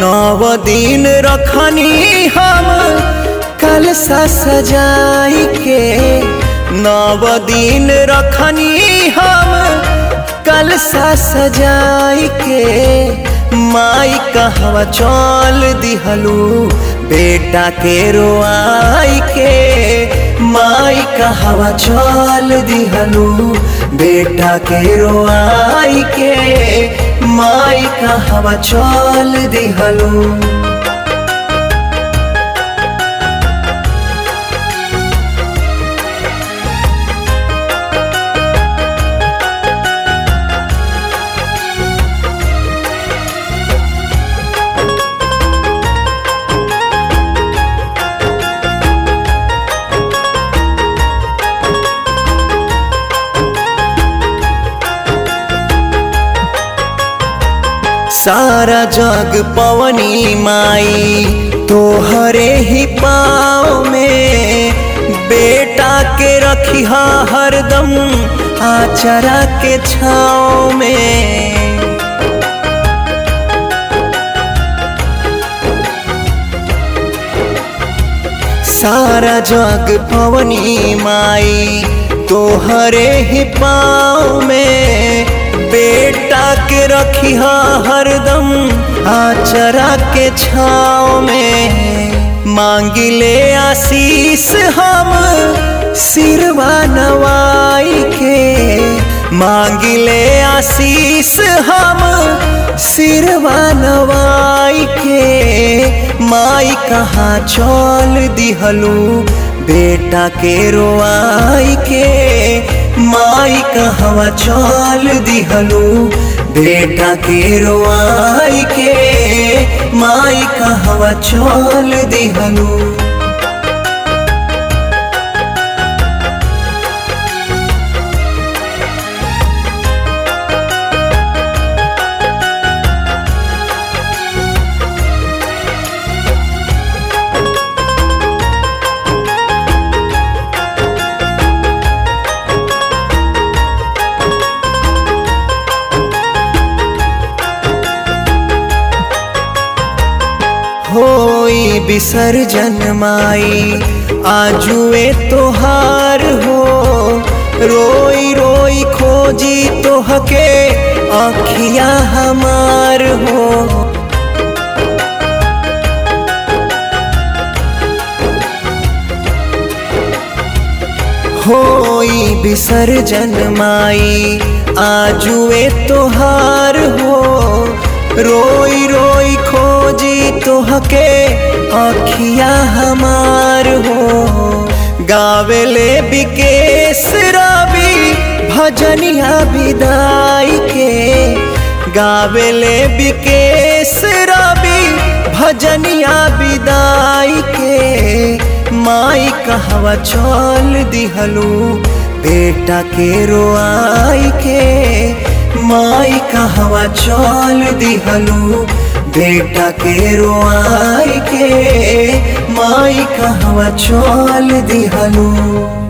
9 दिन रखनी हम कलशा सजाई के, 9 दिन रखनी हम कलशा सजाई के। माई कहवा चल दिहलू बेटा के रोआई के, माई कहवा चल दिहलू बेटा के रोआई के, माई कहवा चल दिहलू। सारा जग पवनी माई तोहरे ही पाँव में, बेटा के रखिहा हरदम आचरा के छाँव में। सारा जग पवनी माई तोहरे ही पाँव में, बेटा के रखिहा हरदम आचरा के छाँव में। मांगिले आशीष हम सिरवा नवाई के, मांगिले आशीष हम सिरवा नवाई के। माई कहाँ चल दिहलू बेटा के रोआई के, माई कहवा चल दिहलू बेटा के रोआई के, माई कहवा चल दिहलू। होई विसर्जन माई आजुए तोहार हो, रोई रोई खोजी तोहके आँखिया हमार हो। होई विसर्जन माई आजुए तोहार हो, रोई रोई खोजी तोहके आँखिया हमार हो। गावेले बिकेश रवि भजनिया विदाई के, गावेले बिकेश रवि भजनिया विदाई के। माई कहवा चल दिहलू बेटा के रोआई के, माई कहवा चल दिहलू बेटा के रोआई के, माई कहवा चल दिहलू।